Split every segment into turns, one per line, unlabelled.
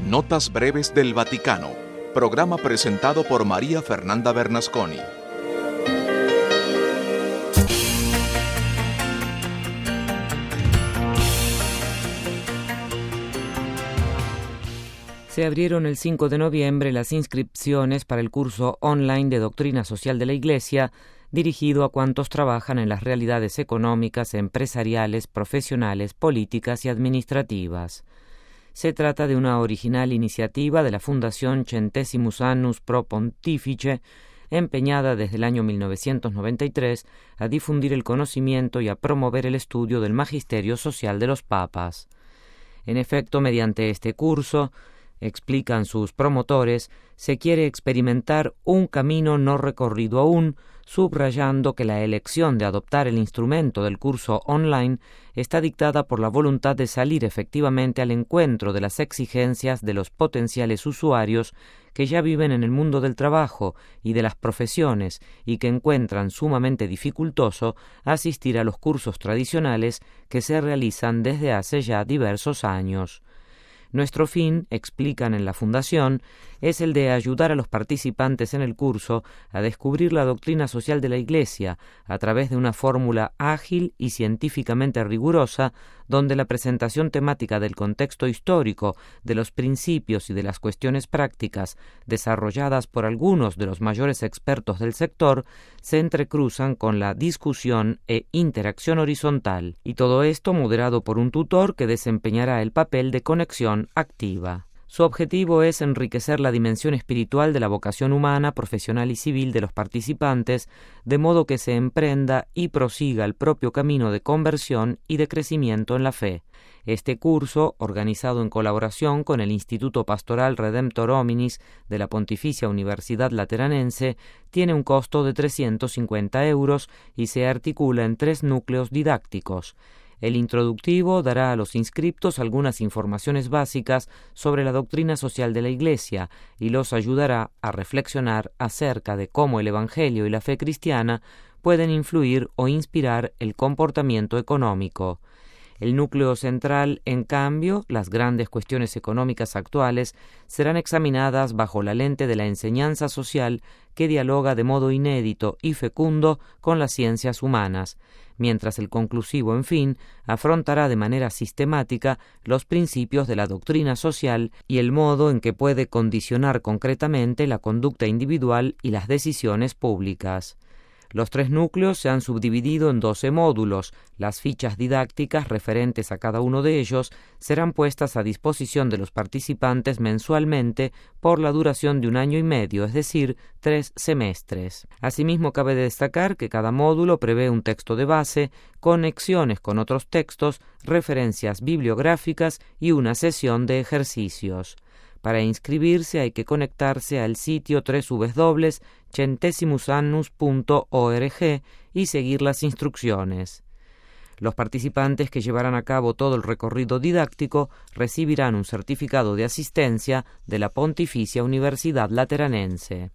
Notas breves del Vaticano, programa presentado por María Fernanda Bernasconi.
Se abrieron el 5 de noviembre las inscripciones para el curso online de Doctrina Social de la Iglesia, dirigido a cuantos trabajan en las realidades económicas, empresariales, profesionales, políticas y administrativas. Se trata de una original iniciativa de la Fundación Centesimus Annus Pro Pontifice, empeñada desde el año 1993 a difundir el conocimiento y a promover el estudio del magisterio social de los papas. En efecto, mediante este curso, explican sus promotores, se quiere experimentar un camino no recorrido aún, subrayando que la elección de adoptar el instrumento del curso online está dictada por la voluntad de salir efectivamente al encuentro de las exigencias de los potenciales usuarios que ya viven en el mundo del trabajo y de las profesiones y que encuentran sumamente dificultoso asistir a los cursos tradicionales que se realizan desde hace ya diversos años. Nuestro fin, explican en la Fundación, es el de ayudar a los participantes en el curso a descubrir la doctrina social de la Iglesia a través de una fórmula ágil y científicamente rigurosa, donde la presentación temática del contexto histórico, de los principios y de las cuestiones prácticas desarrolladas por algunos de los mayores expertos del sector se entrecruzan con la discusión e interacción horizontal, y todo esto moderado por un tutor que desempeñará el papel de conexión activa. Su objetivo es enriquecer la dimensión espiritual de la vocación humana, profesional y civil de los participantes, de modo que se emprenda y prosiga el propio camino de conversión y de crecimiento en la fe. Este curso, organizado en colaboración con el Instituto Pastoral Redemptor Hominis de la Pontificia Universidad Lateranense, tiene un costo de 350 € y se articula en 3 núcleos didácticos. El introductivo dará a los inscriptos algunas informaciones básicas sobre la doctrina social de la Iglesia y los ayudará a reflexionar acerca de cómo el Evangelio y la fe cristiana pueden influir o inspirar el comportamiento económico. El núcleo central, en cambio, las grandes cuestiones económicas actuales, serán examinadas bajo la lente de la enseñanza social que dialoga de modo inédito y fecundo con las ciencias humanas, mientras el conclusivo, en fin, afrontará de manera sistemática los principios de la doctrina social y el modo en que puede condicionar concretamente la conducta individual y las decisiones públicas. Los 3 núcleos se han subdividido en 12 módulos. Las fichas didácticas referentes a cada uno de ellos serán puestas a disposición de los participantes mensualmente por la duración de 1 año y medio, es decir, 3 semestres. Asimismo, cabe destacar que cada módulo prevé un texto de base, conexiones con otros textos, referencias bibliográficas y una sesión de ejercicios. Para inscribirse hay que conectarse al sitio www.centesimusannus.org y seguir las instrucciones. Los participantes que llevarán a cabo todo el recorrido didáctico recibirán un certificado de asistencia de la Pontificia Universidad Lateranense.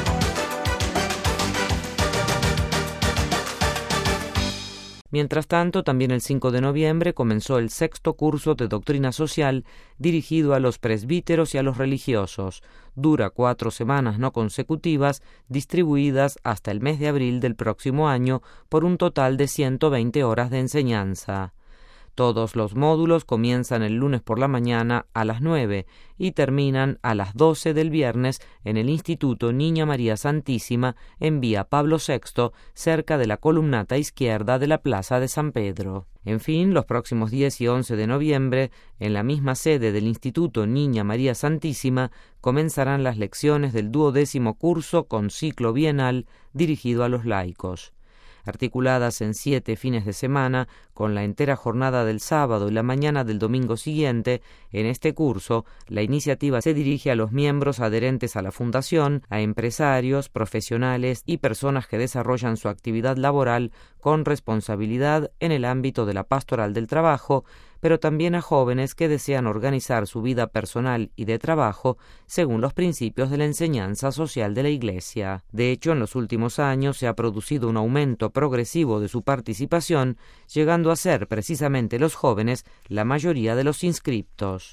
Mientras tanto, también el 5 de noviembre comenzó el 6º curso de Doctrina Social dirigido a los presbíteros y a los religiosos. Dura 4 semanas no consecutivas, distribuidas hasta el mes de abril del próximo año por un total de 120 horas de enseñanza. Todos los módulos comienzan el lunes por la mañana a las 9 y terminan a las 12 del viernes en el Instituto Niña María Santísima en Vía Pablo VI, cerca de la columnata izquierda de la Plaza de San Pedro. En fin, los próximos 10 y 11 de noviembre, en la misma sede del Instituto Niña María Santísima, comenzarán las lecciones del 12º curso con ciclo bienal dirigido a los laicos. Articuladas en 7 fines de semana, con la entera jornada del sábado y la mañana del domingo siguiente, en este curso, la iniciativa se dirige a los miembros adherentes a la Fundación, a empresarios, profesionales y personas que desarrollan su actividad laboral con responsabilidad en el ámbito de la pastoral del trabajo, pero también a jóvenes que desean organizar su vida personal y de trabajo según los principios de la enseñanza social de la Iglesia. De hecho, en los últimos años se ha producido un aumento progresivo de su participación, llegando a ser precisamente los jóvenes la mayoría de los inscriptos.